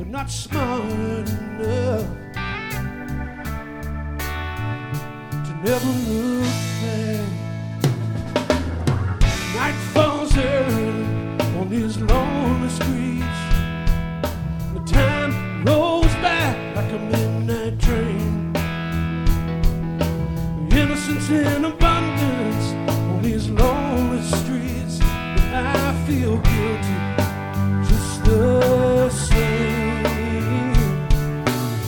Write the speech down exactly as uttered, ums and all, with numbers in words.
but not smart enough to never look back. Night falls early on these lonely streets. The time rolls back like a midnight train. Innocence in abundance on these lonely streets. And I feel